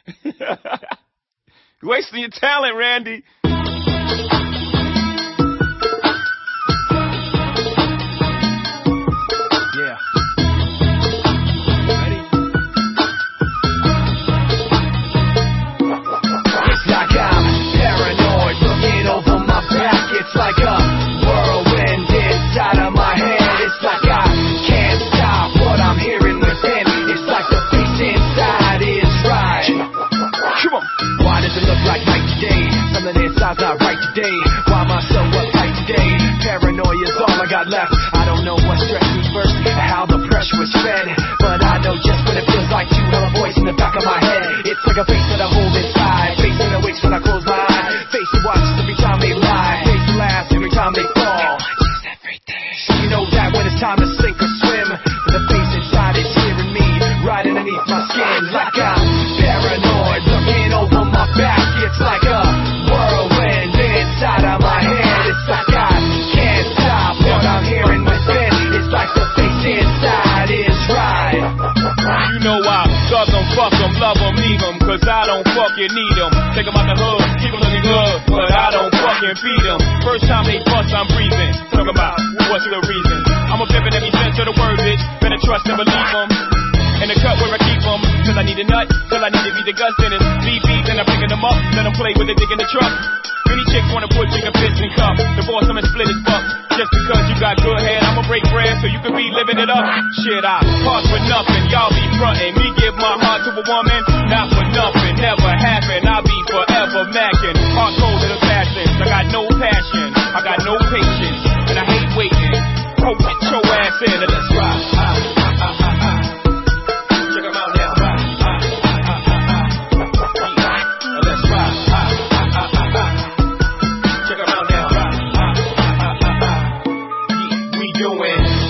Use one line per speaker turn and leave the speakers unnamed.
You're wasting your talent, Randy. Yeah. Ready?
It's like I'm paranoid, looking over my back. It's like a whirlwind inside of my head. It's like I can't stop what I'm hearing within. It's like the face inside is right.
Come on.
Why does it look like night today? Something inside's not right today. Why am I so uptight today? Paranoia's all I got left. I don't know what stressed me first, how the pressure was fed, but I know just what it feels like to have a voice in the back of my head. It's like a face that I hold inside, face that awakes when I close my eyes, face that watches every time they lie, face that laughs every time they fall. So you know that when it's time to sink or swim, the face inside is hearing me right underneath my skin. Like I'm paranoid, looking over my back. It's like a whirlwind inside of my head. It's like I can't stop what I'm hearing within. It's like the face inside is right.
You know I thug them, fuck them, love them, leave them, cause I don't fucking need them. Take them out the hood, keep them looking good, but I don't fucking feed them. First time they bust, I'm breathing. Talk about what's the reason. I'm a pimpin' every sense of the word, bitch. Better trust and believe them. In the cut where I keep them, till I need a nut, till I need to be the guts in it. BB, then I'm picking them up, let them play with the dick in the truck. Many chicks wanna put chicken pits in cup. Divorce them and split his buck. Just because you got good head, I'ma break bread so you can be living it up. Shit, I part for nothing, y'all be frontin'. Me give my heart to a woman, not for nothing, never happen. I'll be forever mackin'. Heart cold to the passion, I got no passion, I got no patience, and I hate waiting. Oh, get your ass in and let's ride. Check 'em out now. Let's ride. Check 'em out now. We doing